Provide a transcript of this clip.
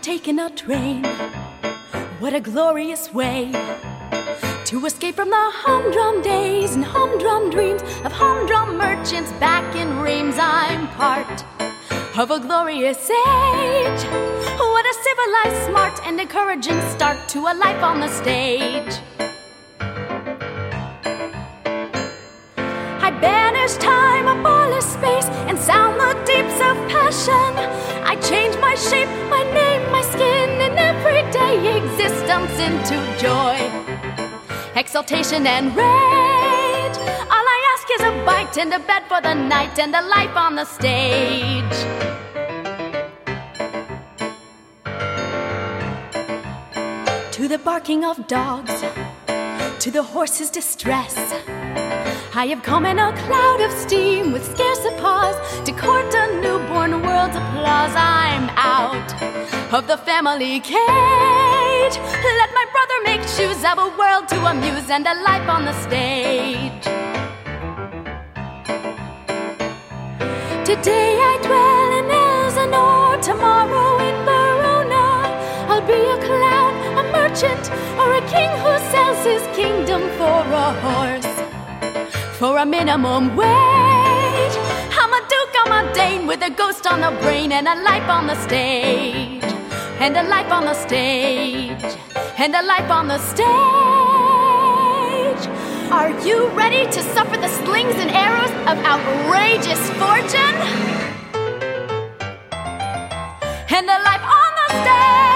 taking a train. What a glorious way to escape from the humdrum days and humdrum dreams of humdrum merchants back in Reims. I'm part of a glorious age. What a civilized, smart, and encouraging start to a life on the stage. I banish time, abolish space, and sound the deeps of passion. I change my shape, my name, my skin, and everyday existence into joy, exaltation, and rage. All I ask is a bite and a bed for the night and a life on the stage. To the barking of dogs, to the horse's distress, I have come in a cloud of steam with scarce a pause to court a newborn world's applause. I'm out of the family cage. Let my brother make shoes of a world to amuse and a life on the stage. Today I dwell in Elsinore, tomorrow in Verona. I'll be a clown, a merchant, or a king who sells his kingdom for a horse, for a minimum wage. I'm a duke, I'm a dame, with a ghost on the brain and a life on the stage, and a life on the stage, and a life on the stage. Are you ready to suffer the slings and arrows of outrageous fortune? And a life on the stage.